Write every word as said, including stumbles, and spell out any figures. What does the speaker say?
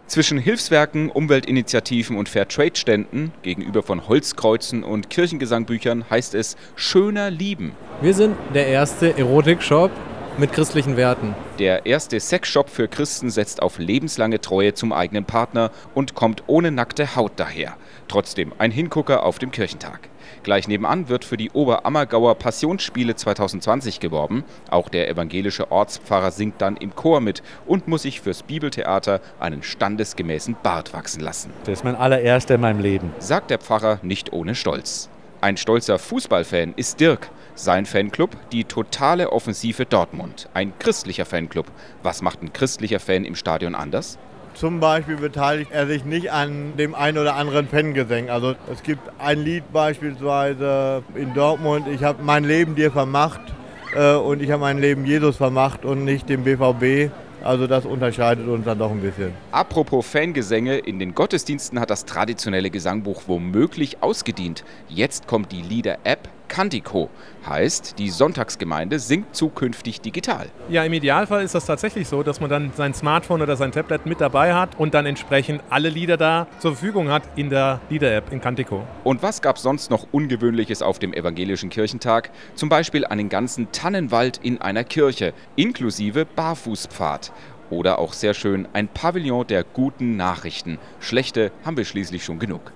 Zwischen Hilfswerken, Umweltinitiativen und Fairtrade-Ständen, gegenüber von Holzkreuzen und Kirchengesangbüchern heißt es schöner lieben. Wir sind der erste Erotik-Shop mit christlichen Werten. Der erste Sexshop für Christen setzt auf lebenslange Treue zum eigenen Partner und kommt ohne nackte Haut daher. Trotzdem ein Hingucker auf dem Kirchentag. Gleich nebenan wird für die Oberammergauer Passionsspiele zwanzig zwanzig geworben. Auch der evangelische Ortspfarrer singt dann im Chor mit und muss sich fürs Bibeltheater einen standesgemäßen Bart wachsen lassen. Das ist mein allererster in meinem Leben, sagt der Pfarrer nicht ohne Stolz. Ein stolzer Fußballfan ist Dirk. Sein Fanclub, die totale Offensive Dortmund. Ein christlicher Fanclub. Was macht ein christlicher Fan im Stadion anders? Zum Beispiel beteiligt er sich nicht an dem einen oder anderen Fangesang. Also es gibt ein Lied beispielsweise in Dortmund, ich habe mein Leben dir vermacht äh, und ich habe mein Leben Jesus vermacht und nicht dem B V B. Also das unterscheidet uns dann doch ein bisschen. Apropos Fangesänge, in den Gottesdiensten hat das traditionelle Gesangbuch womöglich ausgedient. Jetzt kommt die Lieder-App Cantico. Heißt, die Sonntagsgemeinde singt zukünftig digital. Ja, im Idealfall ist das tatsächlich so, dass man dann sein Smartphone oder sein Tablet mit dabei hat und dann entsprechend alle Lieder da zur Verfügung hat in der Lieder-App in Cantico. Und was gab es sonst noch Ungewöhnliches auf dem evangelischen Kirchentag? Zum Beispiel einen ganzen Tannenwald in einer Kirche, inklusive Barfußpfad. Oder auch sehr schön ein Pavillon der guten Nachrichten. Schlechte haben wir schließlich schon genug.